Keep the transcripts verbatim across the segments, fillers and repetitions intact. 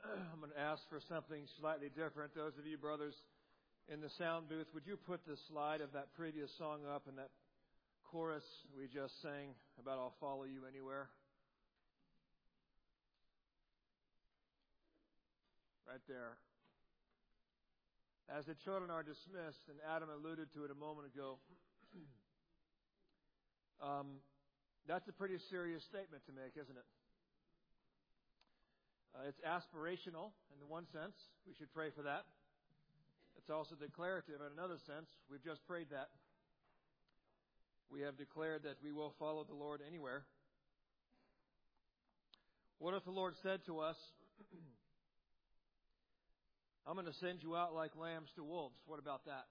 I'm going to ask for something slightly different. Those of you brothers in the sound booth, would you put the slide of that previous song up and that chorus we just sang about I'll follow you anywhere? Right there. As the children are dismissed, and Adam alluded to it a moment ago, um, that's a pretty serious statement to make, isn't it? Uh, it's aspirational in the one sense. We should pray for that. It's also declarative in another sense. We've just prayed that. We have declared that we will follow the Lord anywhere. What if the Lord said to us, I'm going to send you out like lambs to wolves? What about that?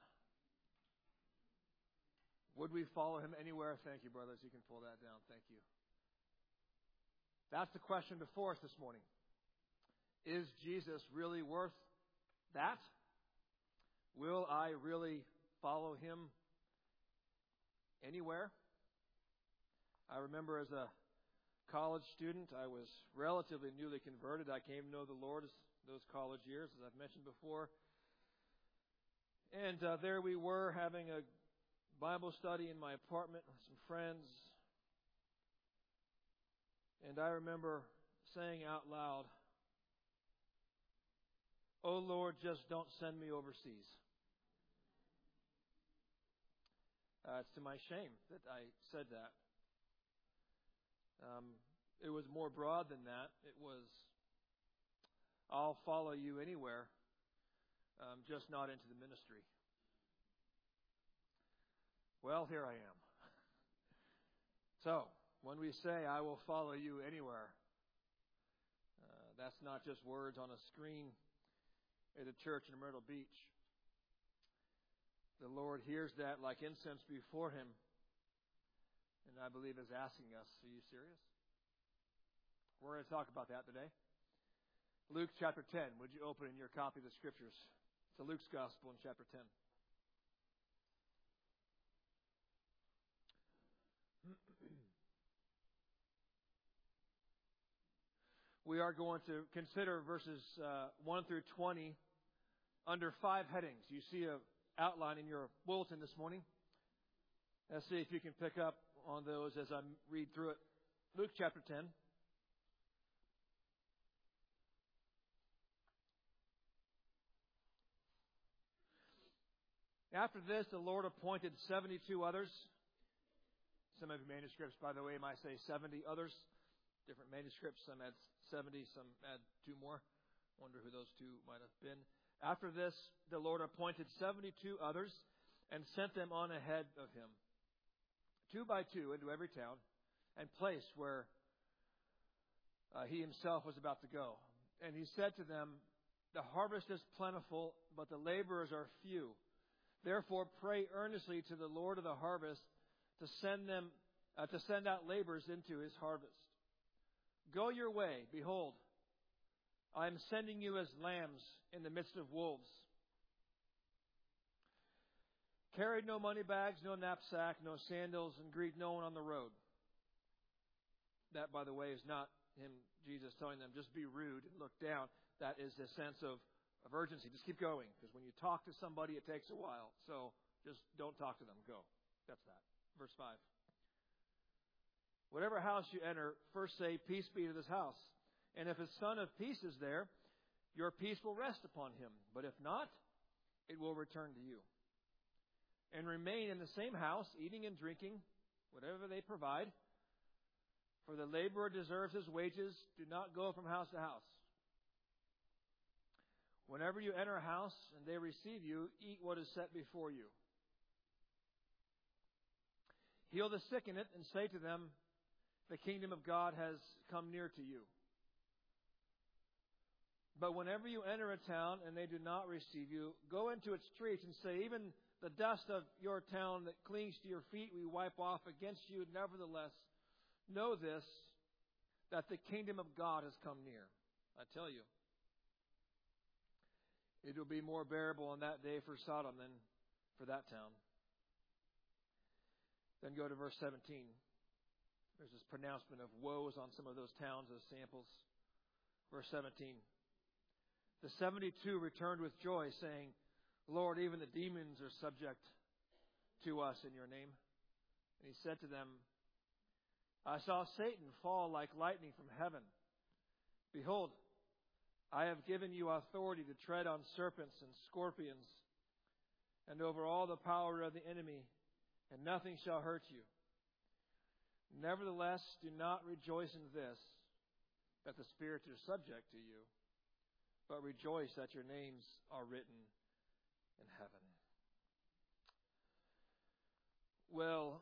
Would we follow him anywhere? Thank you, brothers. You can pull that down. Thank you. That's the question before us this morning. Is Jesus really worth that? Will I really follow him anywhere? I remember as a college student, I was relatively newly converted. I came to know the Lord those college years, as I've mentioned before. And uh, there we were having a Bible study in my apartment with some friends. And I remember saying out loud, "Oh Lord, just don't send me overseas." Uh, it's to my shame that I said that. Um, it was more broad than that. It was, I'll follow you anywhere, um, just not into the ministry. Well, here I am. So, when we say, I will follow you anywhere, uh, that's not just words on a screen at a church in Myrtle Beach. The Lord hears that like incense before him, and I believe is asking us, are you serious? We're going to talk about that today. Luke chapter ten. Would you open in your copy of the Scriptures to Luke's Gospel in chapter ten? We are going to consider verses uh, one through twenty under five headings. You see an outline in your bulletin this morning. Let's see if you can pick up on those as I read through it. Luke chapter ten. After this, the Lord appointed seventy-two others. Some of your manuscripts, by the way, might say seventy others. Different manuscripts. Some add seventy, some add two more. Wonder who those two might have been. After this, the Lord appointed seventy-two others and sent them on ahead of him, two by two, into every town and place where uh, he himself was about to go. And he said to them, "The harvest is plentiful, but the laborers are few. Therefore, pray earnestly to the Lord of the harvest to send them uh, to send out laborers into his harvest. Go your way. Behold, I am sending you as lambs in the midst of wolves. Carry no money bags, no knapsack, no sandals, and greet no one on the road." That, by the way, is not him, Jesus, telling them, just be rude and look down. That is a sense of, of urgency. Just keep going, because when you talk to somebody, it takes a while. So just don't talk to them. Go. That's that. Verse five. "Whatever house you enter, first say, 'Peace be to this house.' And if a son of peace is there, your peace will rest upon him. But if not, it will return to you. And remain in the same house, eating and drinking, whatever they provide. For the laborer deserves his wages. Do not go from house to house. Whenever you enter a house and they receive you, eat what is set before you. Heal the sick in it and say to them, 'The kingdom of God has come near to you.' But whenever you enter a town and they do not receive you, go into its streets and say, 'Even the dust of your town that clings to your feet we wipe off against you. Nevertheless, know this, that the kingdom of God has come near.' I tell you, it will be more bearable on that day for Sodom than for that town." Then go to verse seventeen. There's this pronouncement of woes on some of those towns as samples. Verse seventeen. The seventy-two returned with joy, saying, Lord, even the demons are subject to us in your name. And he said to them, I saw Satan fall like lightning from heaven. Behold, I have given you authority to tread on serpents and scorpions, and over all the power of the enemy, and nothing shall hurt you. Nevertheless, do not rejoice in this, that the spirits are subject to you, but rejoice that your names are written in heaven. Well,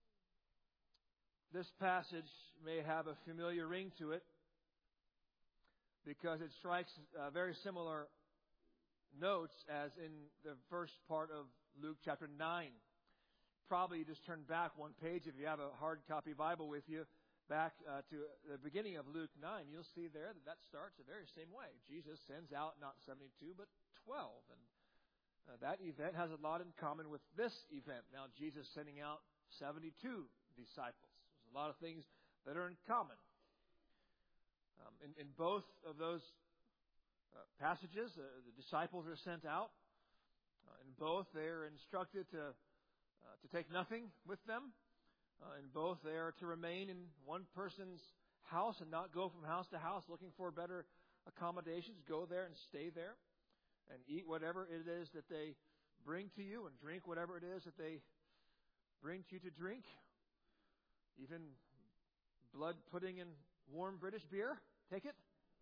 this passage may have a familiar ring to it because it strikes uh, very similar notes as in the first part of Luke chapter nine. Probably you just turn back one page if you have a hard copy Bible with you, back uh, to the beginning of Luke nine. You'll see there that that starts the very same way. Jesus sends out not seventy-two but twelve. And uh, that event has a lot in common with this event. Now, Jesus sending out seventy-two disciples. There's a lot of things that are in common. Um, in, in both of those uh, passages, uh, the disciples are sent out. Uh, in both, they are instructed to uh, to take nothing with them. Uh, in both, they are to remain in one person's house and not go from house to house looking for better accommodations. Go there and stay there and eat whatever it is that they bring to you and drink whatever it is that they bring to you to drink. Even blood pudding and warm British beer. Take it.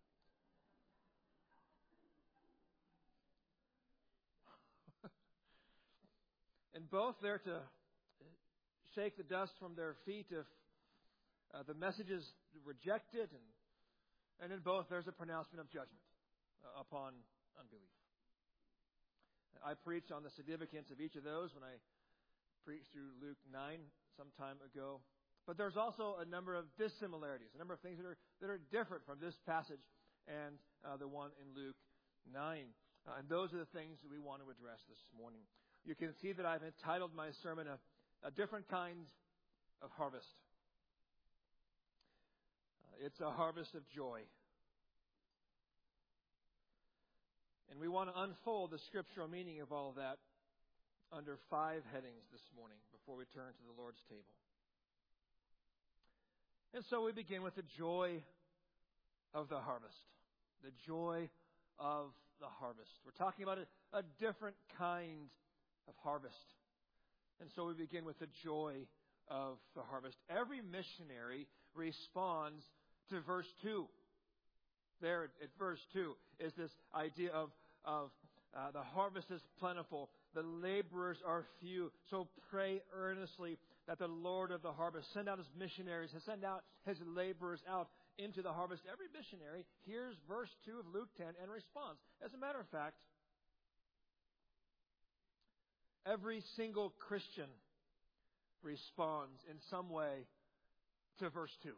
And both they're to shake the dust from their feet if uh, the message is rejected, and and in both there's a pronouncement of judgment uh, upon unbelief. I preached on the significance of each of those when I preached through Luke nine some time ago. But there's also a number of dissimilarities, a number of things that are that are different from this passage and uh, the one in Luke nine. Uh, and those are the things that we want to address this morning. You can see that I've entitled my sermon a, a different kind of harvest. Uh, it's a harvest of joy. And we want to unfold the scriptural meaning of all of that under five headings this morning before we turn to the Lord's table. And so we begin with the joy of the harvest. The joy of the harvest. We're talking about a, a different kind of harvest. And so we begin with the joy of the harvest. Every missionary responds to verse two. There at, at verse two is this idea of, of uh, the harvest is plentiful, the laborers are few. So pray earnestly that the Lord of the harvest send out his missionaries, send out his laborers out into the harvest. Every missionary hears verse two of Luke ten and responds. As a matter of fact, every single Christian responds in some way to verse two.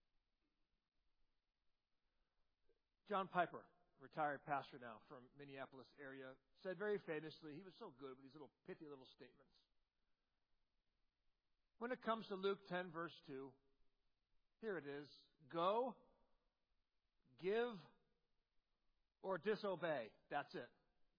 John Piper, retired pastor now from Minneapolis area, said very famously, he was so good with these little pithy little statements. When it comes to Luke ten, verse two, here it is. Go, give, or disobey. That's it.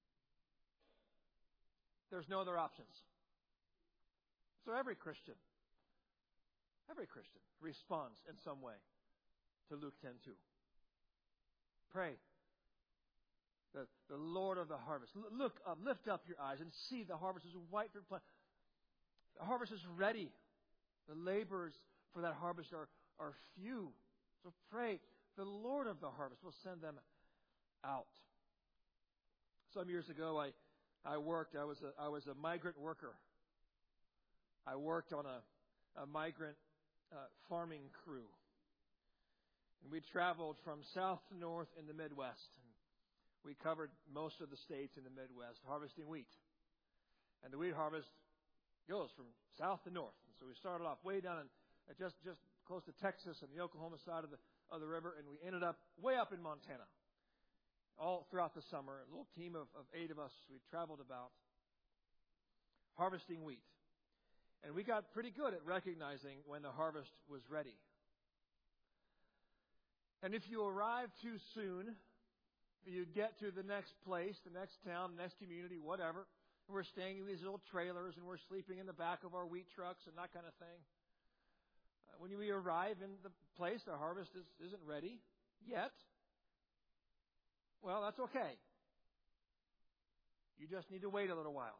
There's no other options. So every Christian, every Christian responds in some way to Luke ten two. Pray. The, the Lord of the harvest. L- look up, lift up your eyes and see the harvest is white for plenty. The harvest is ready. The laborers for that harvest are, are few. So pray, the Lord of the harvest will send them out. Some years ago, I, I worked, I was a, I was a migrant worker. I worked on a, a migrant uh, farming crew. And we traveled from south to north in the Midwest. And we covered most of the states in the Midwest, harvesting wheat. And the wheat harvest goes from south to north. And so we started off way down in, uh, just just close to Texas and the Oklahoma side of the of the river, and we ended up way up in Montana. All throughout the summer, a little team of, of eight of us, we traveled about harvesting wheat. And we got pretty good at recognizing when the harvest was ready. And if you arrive too soon, You get to the next place, the next town, the next community, whatever. And we're staying in these little trailers and we're sleeping in the back of our wheat trucks and that kind of thing. Uh, when we arrive in the place, the harvest is, isn't ready yet. Well, that's okay. You just need to wait a little while.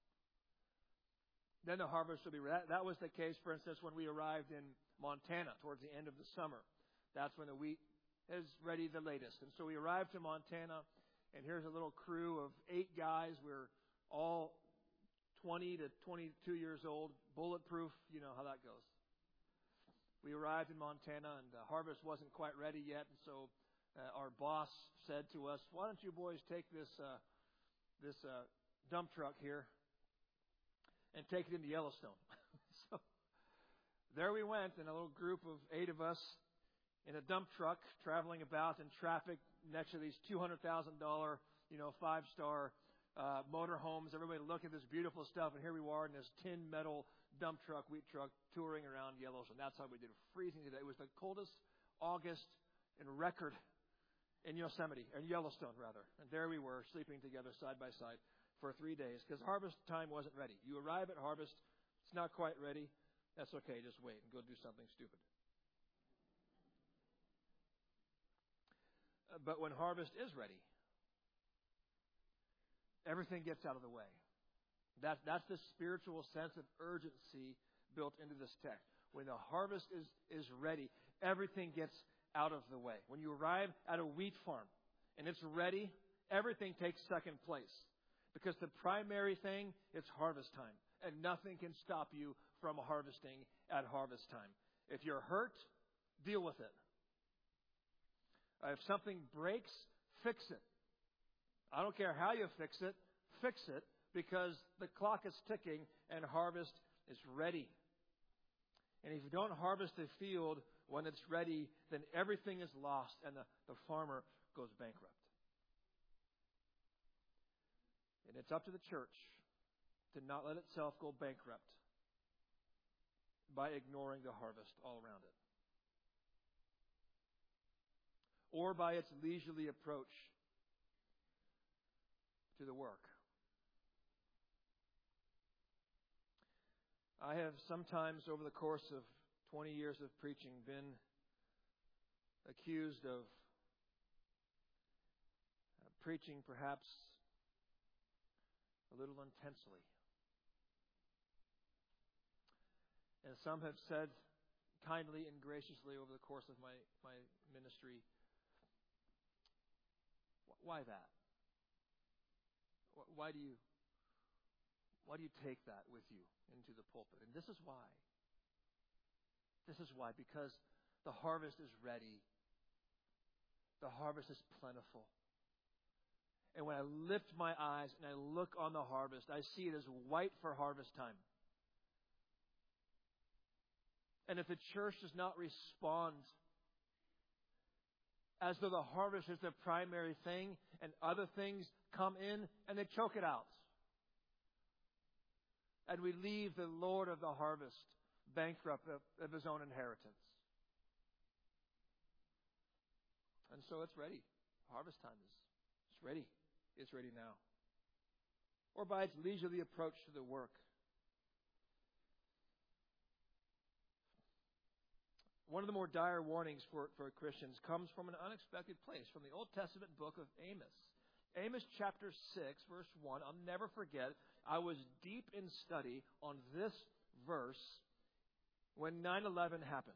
Then the harvest will be ready. That, that was the case, for instance, when we arrived in Montana towards the end of the summer. That's when the wheat is ready the latest. And so we arrived to Montana, and here's a little crew of eight guys. We're all twenty to twenty-two years old, bulletproof. You know how that goes. We arrived in Montana, and the harvest wasn't quite ready yet. And so uh, our boss said to us, why don't you boys take this uh, this uh, dump truck here and take it into Yellowstone. So there we went in a little group of eight of us in a dump truck traveling about in traffic next to these two hundred thousand dollars, you know, five-star uh, motorhomes. Everybody looking at this beautiful stuff, and here we were in this tin metal dump truck, wheat truck, touring around Yellowstone. That's how we did it. Freezing today. It was the coldest August in record in Yosemite, or Yellowstone, rather. And there we were, sleeping together side by side for three days, because harvest time wasn't ready. You arrive at harvest, it's not quite ready. That's okay, just wait and go do something stupid. Uh, but when harvest is ready, everything gets out of the way. That, that's the spiritual sense of urgency built into this text. When the harvest is, is ready, everything gets out of the way. When you arrive at a wheat farm and it's ready, everything takes second place. Because the primary thing, it's harvest time. And nothing can stop you from harvesting at harvest time. If you're hurt, deal with it. Uh, if something breaks, fix it. I don't care how you fix it, fix it, because the clock is ticking and harvest is ready. And if you don't harvest the field when it's ready, then everything is lost and the, the farmer goes bankrupt. And it's up to the church to not let itself go bankrupt by ignoring the harvest all around it, or by its leisurely approach to the work. I have sometimes, over the course of twenty years of preaching, been accused of uh, preaching perhaps a little intensely. And some have said kindly and graciously over the course of my, my ministry, why that? Why do you why do you take that with you into the pulpit? And this is why. This is why, because the harvest is ready. The harvest is plentiful. And when I lift my eyes and I look on the harvest, I see it as white for harvest time. And if the church does not respond as though the harvest is the primary thing and other things come in and they choke it out, and we leave the Lord of the harvest bankrupt of, of his own inheritance. And so it's ready. Harvest time is it's ready. It's ready now. Or by its leisurely approach to the work. One of the more dire warnings for, for Christians comes from an unexpected place, from the Old Testament book of Amos. Amos chapter six, verse one. I'll never forget, I was deep in study on this verse when nine eleven happened.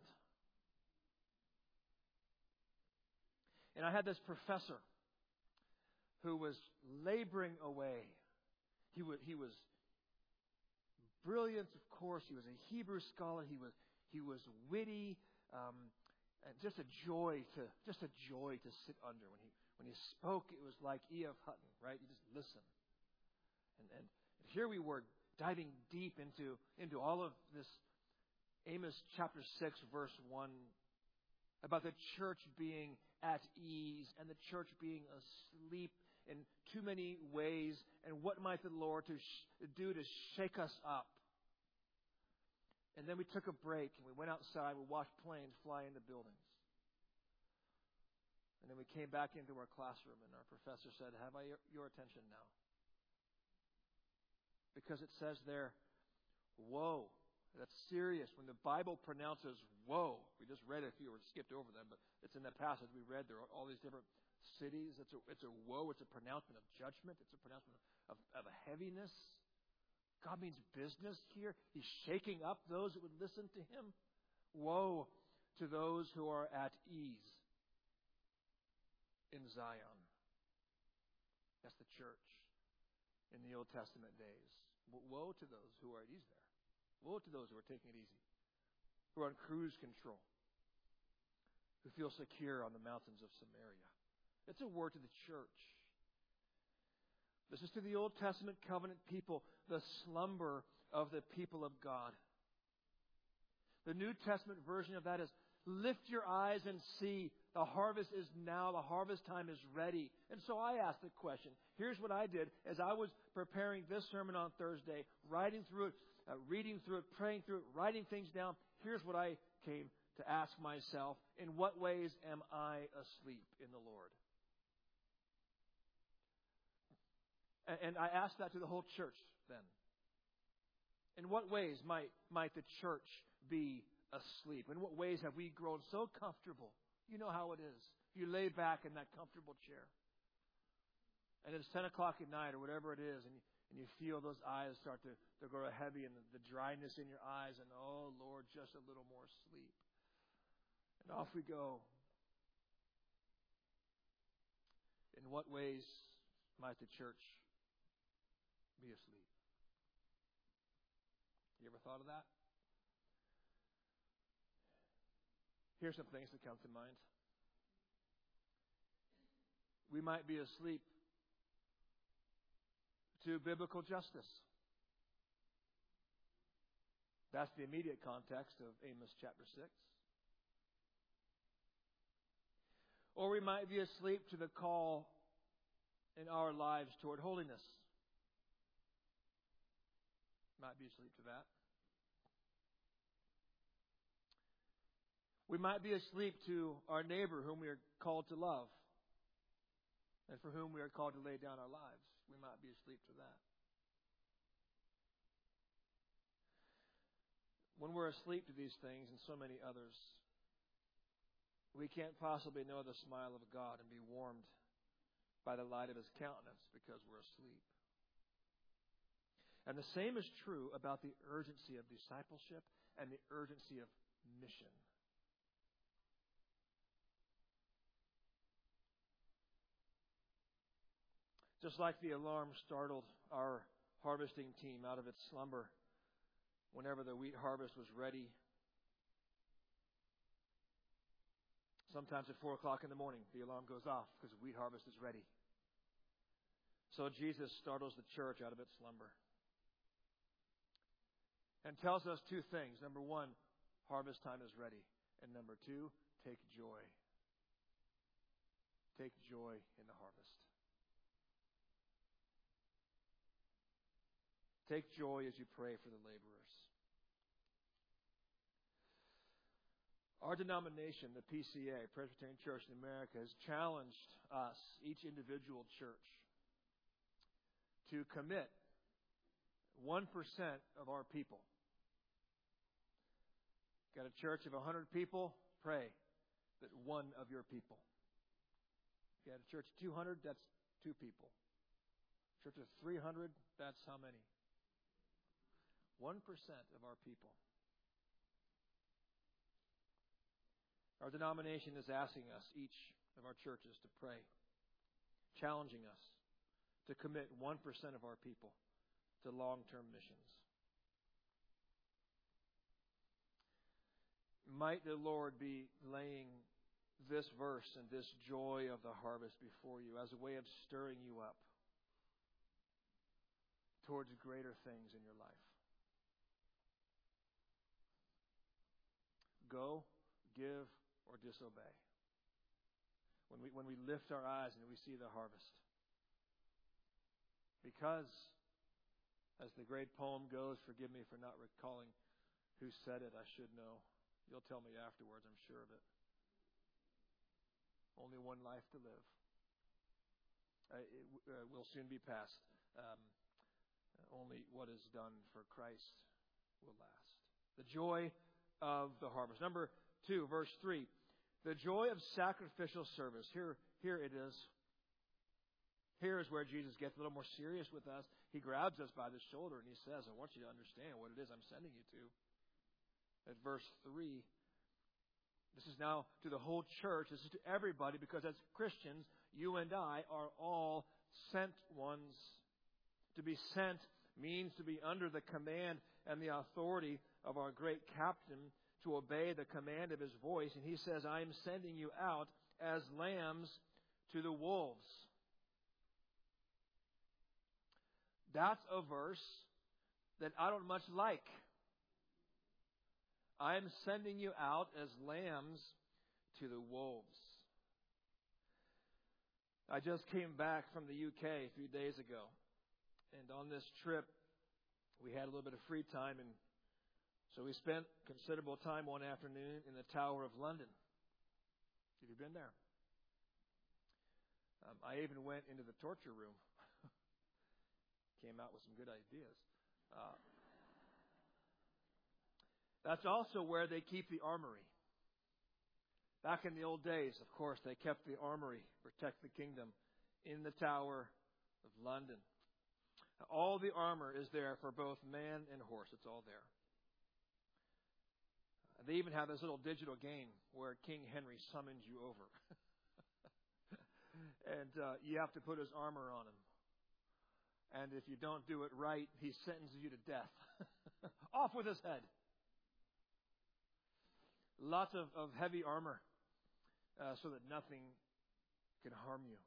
And I had this professor who was laboring away. He was, he was brilliant, of course. He was a Hebrew scholar. He was he was witty, um, and just a joy to just a joy to sit under. When he when he spoke, it was like E F Hutton, right? You just listen. And and here we were diving deep into into all of this Amos chapter six, verse one, about the church being at ease and the church being asleep in too many ways, and what might the Lord to sh- do to shake us up? And then we took a break and we went outside. We watched planes fly into buildings, and then we we came back into our classroom and our professor said, "Have I your, your attention now?" Because it says there, woe. That's serious. When the Bible pronounces woe, we just read it, if you were skipped over them, but it's in the passage we read. There are all these different cities. It's a, it's a woe. It's a pronouncement of judgment. It's a pronouncement of, of, of a heaviness. God means business here. He's shaking up those who would listen to Him. Woe to those who are at ease in Zion. That's the church in the Old Testament days. Woe to those who are at ease there. Woe to those who are taking it easy, who are on cruise control, who feel secure on the mountains of Samaria. It's a word to the church. This is to the Old Testament covenant people, the slumber of the people of God. The New Testament version of that is, lift your eyes and see. The harvest is now. The harvest time is ready. And so I asked the question. Here's what I did as I was preparing this sermon on Thursday, writing through it, uh, reading through it, praying through it, writing things down. Here's what I came to ask myself. In what ways am I asleep in the Lord? And, and I asked that to the whole church then. In what ways might, might the church be asleep? In what ways have we grown so comfortable? You know how it is. You lay back in that comfortable chair. And it's ten o'clock at night or whatever it is, and you, and you feel those eyes start to, to grow heavy and the, the dryness in your eyes, and oh, Lord, just a little more sleep. And off we go. In what ways might the church be asleep? You ever thought of that? Here's some things that come to mind. We might be asleep to biblical justice. That's the immediate context of Amos chapter six. Or we might be asleep to the call in our lives toward holiness. Might be asleep to that. We might be asleep to our neighbor whom we are called to love and for whom we are called to lay down our lives. We might be asleep to that. When we're asleep to these things and so many others, we can't possibly know the smile of God and be warmed by the light of His countenance because we're asleep. And the same is true about the urgency of discipleship and the urgency of mission. Just like the alarm startled our harvesting team out of its slumber whenever the wheat harvest was ready. Sometimes at four o'clock in the morning, the alarm goes off because the wheat harvest is ready. So Jesus startles the church out of its slumber and tells us two things. Number one, harvest time is ready. And number two, take joy. Take joy in the harvest. Take joy as you pray for the laborers. Our denomination, the P C A, Presbyterian Church in America, has challenged us, each individual church, to commit one percent of our people. Got a church of one hundred people? Pray that one of your people. Got a church of two hundred? That's two people. Church of three hundred? That's how many? one percent of our people. Our denomination is asking us, each of our churches, to pray, challenging us to commit one percent of our people to long-term missions. Might the Lord be laying this verse and this joy of the harvest before you as a way of stirring you up towards greater things in your life. Go, give, or disobey. When we, when we lift our eyes and we see the harvest. Because, as the great poem goes, forgive me for not recalling who said it, I should know. You'll tell me afterwards, I'm sure of it. Only only one life to live. Uh, it uh, will soon be past. Um, only what is done for Christ will last. The joy of the harvest. Number two, verse three. The joy of sacrificial service. Here, here it is. Here is where Jesus gets a little more serious with us. He grabs us by the shoulder and he says, I want you to understand what it is I'm sending you to. At verse three, this is now to the whole church. This is to everybody, because as Christians, you and I are all sent ones. To be sent means to be under the command and the authority of our great captain, to obey the command of his voice. And he says, I am sending you out as lambs to the wolves. That's a verse that I don't much like. I am sending you out as lambs to the wolves. I just came back from the U K a few days ago. And on this trip, we had a little bit of free time. And so we spent considerable time one afternoon in the Tower of London. Have you been there? Um, I even went into the torture room. Came out with some good ideas. Uh, that's also where they keep the armory. Back in the old days, of course, they kept the armory, protect the kingdom, in the Tower of London. All the armor is there for both man and horse. It's all there. They even have this little digital game where King Henry summons you over. and uh, you have to put his armor on him. And if you don't do it right, he sentences you to death. Off with his head. Lots of, of heavy armor uh, so that nothing can harm you.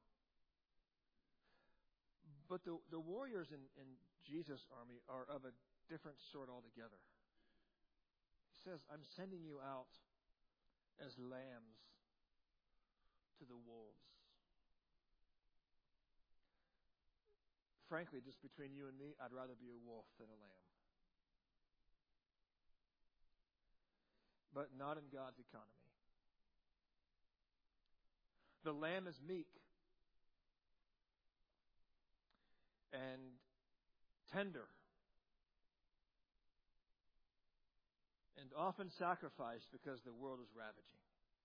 But the, the warriors in, in Jesus' army are of a different sort altogether. He says, I'm sending you out as lambs to the wolves. Frankly, just between you and me, I'd rather be a wolf than a lamb. But not in God's economy. The lamb is meek and tender and often sacrificed because the world is ravaging.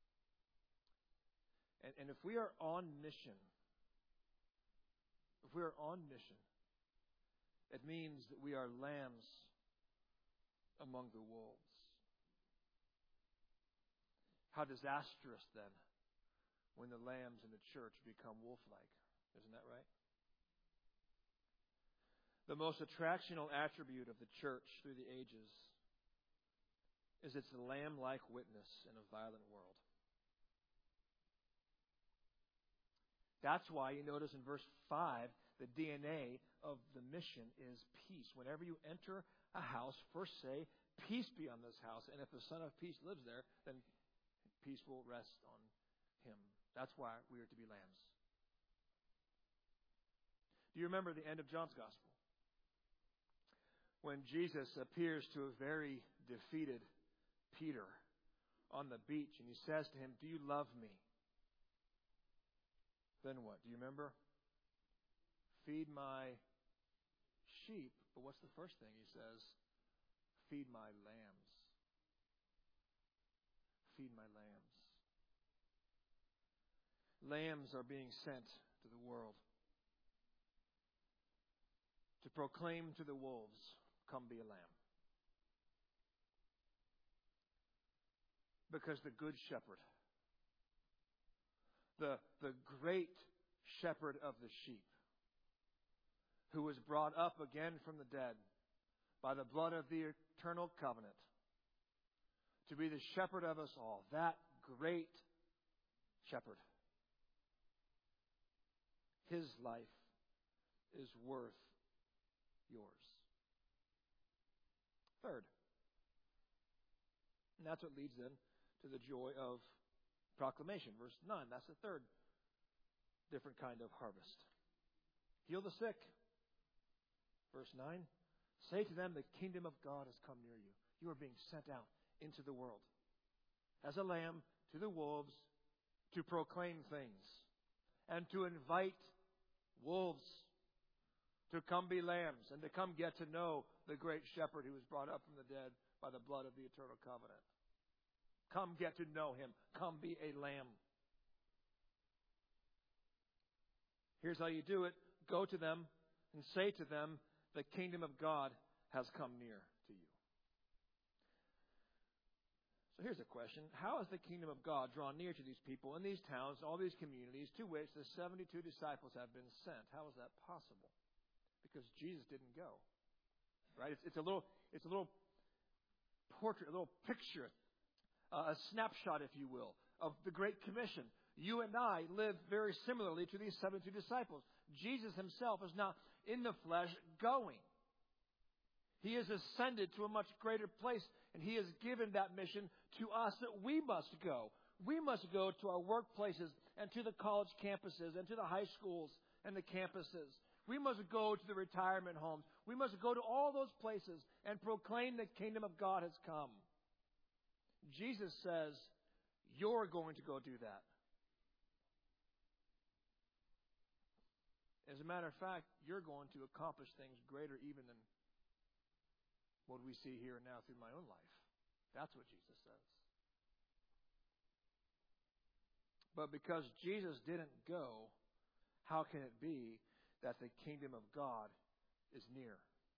And, and if we are on mission, if we are on mission, it means that we are lambs among the wolves. How disastrous then when the lambs in the church become wolf-like. Isn't that right? The most attractional attribute of the church through the ages is its lamb-like witness in a violent world. That's why you notice in verse five, the D N A of the mission is peace. Whenever you enter a house, first say, peace be on this house. And if the Son of Peace lives there, then peace will rest on him. That's why we are to be lambs. Do you remember the end of John's Gospel? When Jesus appears to a very defeated Peter on the beach, and he says to him, do you love me? Then what? Do you remember? Feed my sheep. But what's the first thing he says? Feed my lambs. Feed my lambs. Lambs are being sent to the world to proclaim to the wolves, come be a lamb. Because the good shepherd, the, the great shepherd of the sheep, who was brought up again from the dead by the blood of the eternal covenant, to be the shepherd of us all, that great shepherd, his life is worth yours. Third, and that's what leads then to the joy of proclamation. Verse nine, that's the third different kind of harvest. Heal the sick. Verse nine, say to them, the kingdom of God has come near you. You are being sent out into the world as a lamb to the wolves to proclaim things and to invite wolves to come be lambs and to come get to know the great shepherd who was brought up from the dead by the blood of the eternal covenant. Come get to know him. Come be a lamb. Here's how you do it. Go to them and say to them, the kingdom of God has come near to you. So here's a question. How has the kingdom of God drawn near to these people in these towns, all these communities to which the seventy-two disciples have been sent? How is that possible? Because Jesus didn't go. Right? It's, it's a little it's a little portrait, a little picture, uh, a snapshot, if you will, of the Great Commission. You and I live very similarly to these seventy-two disciples. Jesus himself is not in the flesh going. He has ascended to a much greater place, and he has given that mission to us that we must go. We must go to our workplaces and to the college campuses and to the high schools and the campuses. We must go to the retirement homes. We must go to all those places and proclaim the kingdom of God has come. Jesus says, you're going to go do that. As a matter of fact, you're going to accomplish things greater even than what we see here and now through my own life. That's what Jesus says. But because Jesus didn't go, how can it be that the kingdom of God is near?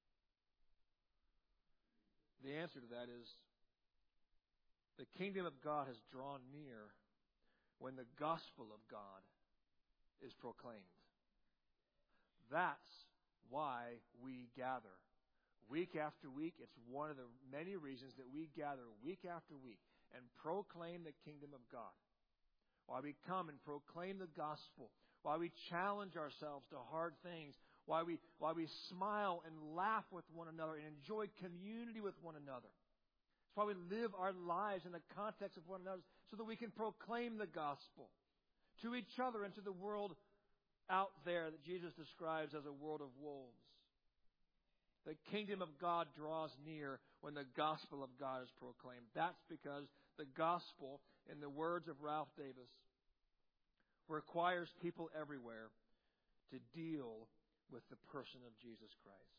The answer to that is the kingdom of God has drawn near when the gospel of God is proclaimed. That's why we gather. Week after week, it's one of the many reasons that we gather week after week and proclaim the kingdom of God. Why we come and proclaim the gospel. Why we challenge ourselves to hard things. Why we, why we smile and laugh with one another and enjoy community with one another. It's why we live our lives in the context of one another so that we can proclaim the gospel to each other and to the world out there that Jesus describes as a world of wolves. The kingdom of God draws near when the gospel of God is proclaimed. That's because the gospel, in the words of Ralph Davis, requires people everywhere to deal with the person of Jesus Christ.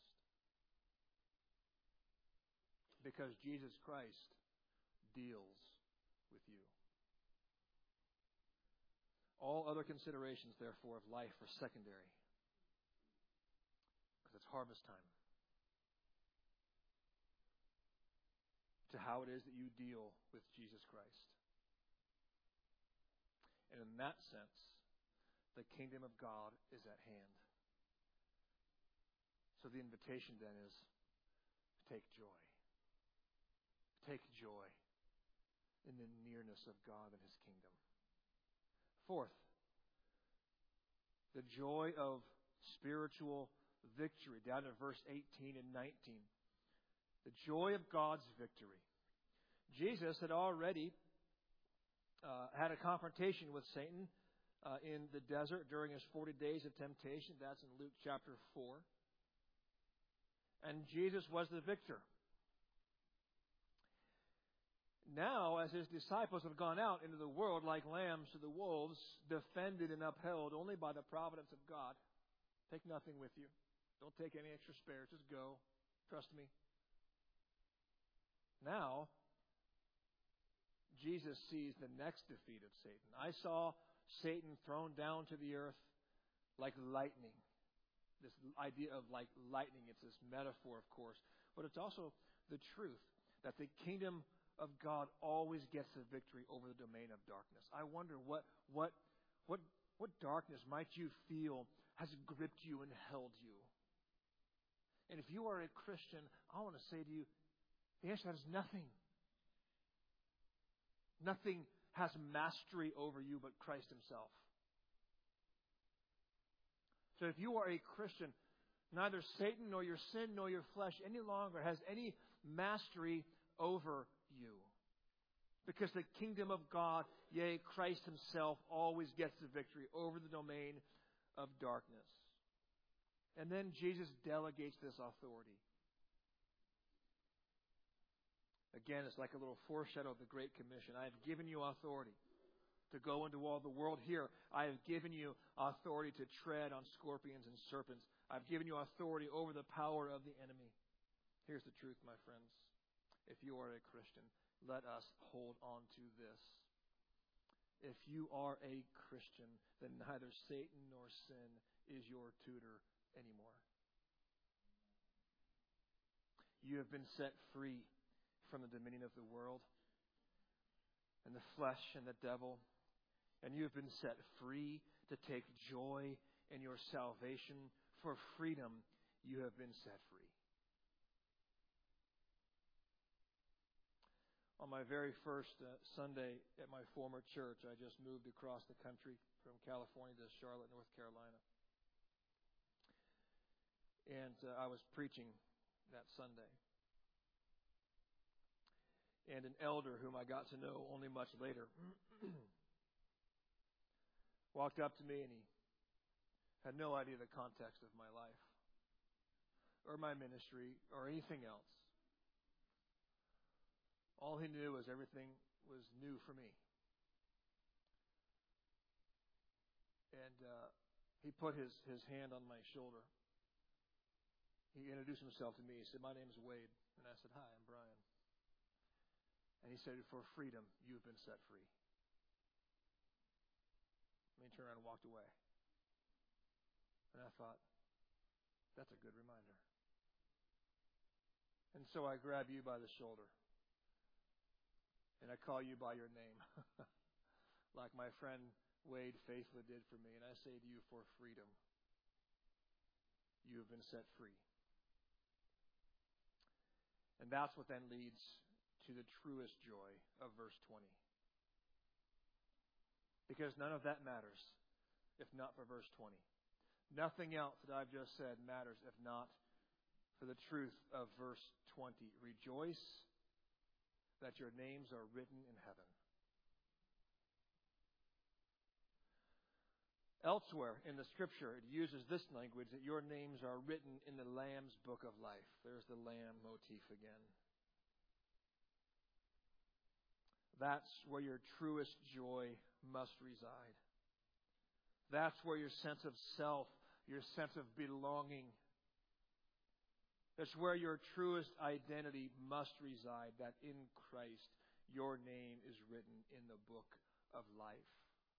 Because Jesus Christ deals with you. All other considerations, therefore, of life are secondary. Because it's harvest time. To how it is that you deal with Jesus Christ. And in that sense, the kingdom of God is at hand. So the invitation then is, take joy. Take joy in the nearness of God and his kingdom. Fourth, the joy of spiritual victory, down in verse eighteen and nineteen. The joy of God's victory. Jesus had already uh, had a confrontation with Satan uh, in the desert during his forty days of temptation. That's in Luke chapter four. And Jesus was the victor. Now, as his disciples have gone out into the world like lambs to the wolves, defended and upheld only by the providence of God. Take nothing with you. Don't take any extra spares. Just go. Trust me. Now, Jesus sees the next defeat of Satan. I saw Satan thrown down to the earth like lightning. This idea of like lightning, it's this metaphor, of course. But it's also the truth that the kingdom of God always gets the victory over the domain of darkness. I wonder what what what what darkness might you feel has gripped you and held you. And if you are a Christian, I want to say to you, the answer to that is nothing. Nothing has mastery over you but Christ himself. So if you are a Christian, neither Satan nor your sin nor your flesh any longer has any mastery over you. Because the kingdom of God, yea, Christ himself, always gets the victory over the domain of darkness. And then Jesus delegates this authority. Again, it's like a little foreshadow of the Great Commission. I have given you authority to go into all the world. Here, I have given you authority to tread on scorpions and serpents. I've given you authority over the power of the enemy. Here's the truth, my friends. If you are a Christian, let us hold on to this. If you are a Christian, then neither Satan nor sin is your tutor anymore. You have been set free from the dominion of the world and the flesh and the devil. And you have been set free to take joy in your salvation. For freedom, you have been set free. On my very first uh, Sunday at my former church, I just moved across the country from California to Charlotte, North Carolina. And uh, I was preaching that Sunday. And an elder whom I got to know only much later walked up to me, and he had no idea the context of my life or my ministry or anything else. All he knew was everything was new for me. And uh, he put his, his hand on my shoulder. He introduced himself to me. He said, "My name is Wade." And I said, "Hi, I'm Brian." And he said, "For freedom, you've been set free." And he turned around and walked away. And I thought, that's a good reminder. And so I grab you by the shoulder. And I call you by your name. Like my friend Wade faithfully did for me. And I say to you, for freedom, you have been set free. And that's what then leads to the truest joy of verse twenty. Because none of that matters if not for verse twenty. Nothing else that I've just said matters if not for the truth of verse twenty. Rejoice that your names are written in heaven. Elsewhere in the Scripture, it uses this language, that your names are written in the Lamb's book of life. There's the Lamb motif again. That's where your truest joy must reside. That's where your sense of self, your sense of belonging, that's where your truest identity must reside, that in Christ your name is written in the book of life.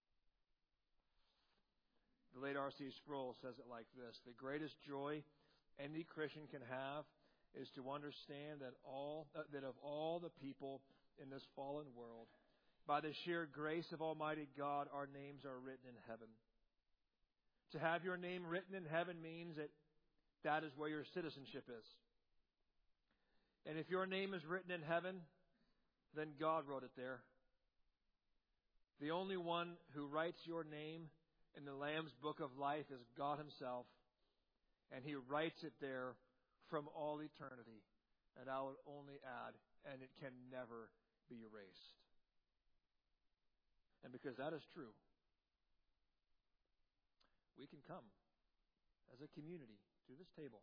The late R C Sproul says it like this: the greatest joy any Christian can have is to understand that all that of all the people in this fallen world, by the sheer grace of Almighty God, our names are written in heaven. To have your name written in heaven means that that is where your citizenship is. And if your name is written in heaven, then God wrote it there. The only one who writes your name in the Lamb's book of life is God Himself. And He writes it there from all eternity. And I would only add, and it can never be erased. And because that is true, we can come as a community to this table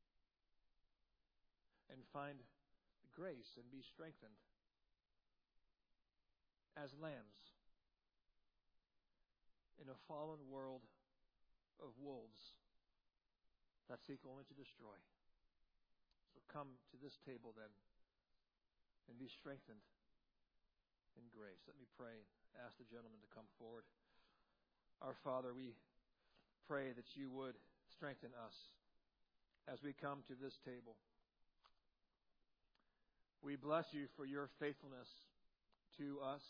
and find grace and be strengthened as lambs in a fallen world of wolves that seek only to destroy. So come to this table then and be strengthened in grace. Let me pray. Ask the gentleman to come forward. Our Father, we pray that you would strengthen us as we come to this table. We bless you for your faithfulness to us